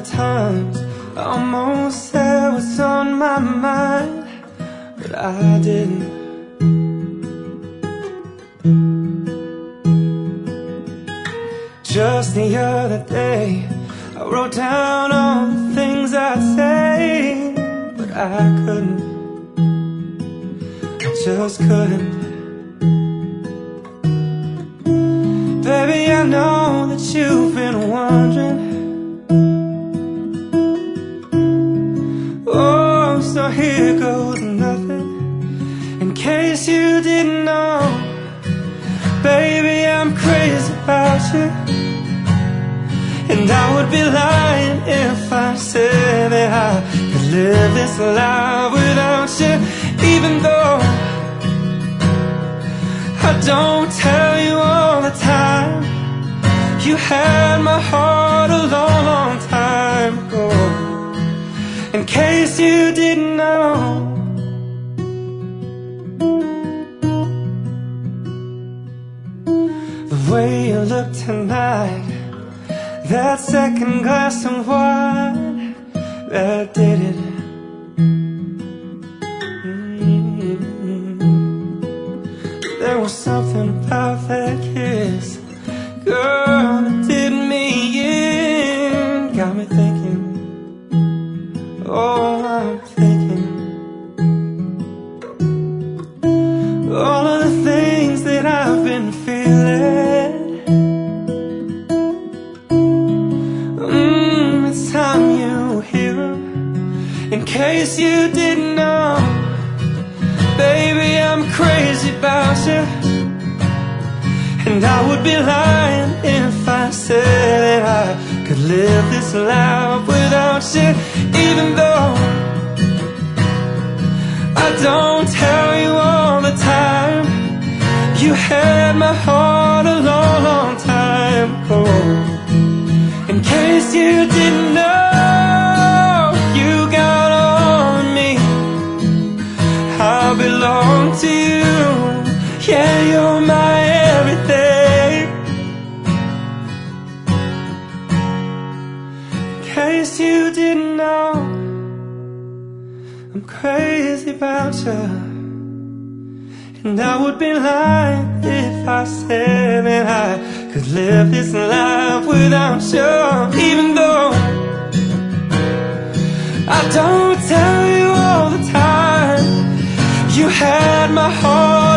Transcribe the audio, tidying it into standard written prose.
times I almost said what's on my mind, but I didn't. Just the other day I wrote down all the things I'd say, but I couldn't. I just couldn't. Baby, I know that you've been wondering. Oh, so here goes nothing. In case you didn't know, baby, I'm crazy about you. And I would be lying if I said that I could live this life without you. Even though I don't tell you all the time, you had my heart a long, long time ago. In case you didn't know, the way you look tonight, that second glass of wine, that did it. There was something about that kiss, girl, that did me in. Got me thinking, oh, I'm thinking all of the things that I've been feeling. It's time you hear 'em. In case you didn't know, baby, I'm crazy about you. And I would be lying if I said that I could live this life without you. Even though I don't tell you all the time, you had my heart a long, long time ago. In case you didn't know, you got on me. I belong to you. Yeah, you're my everything. In case you didn't know, I'm crazy about you. And I would be lying if I said that I could live this life without you. Even though I don't tell you all the time, you had my heart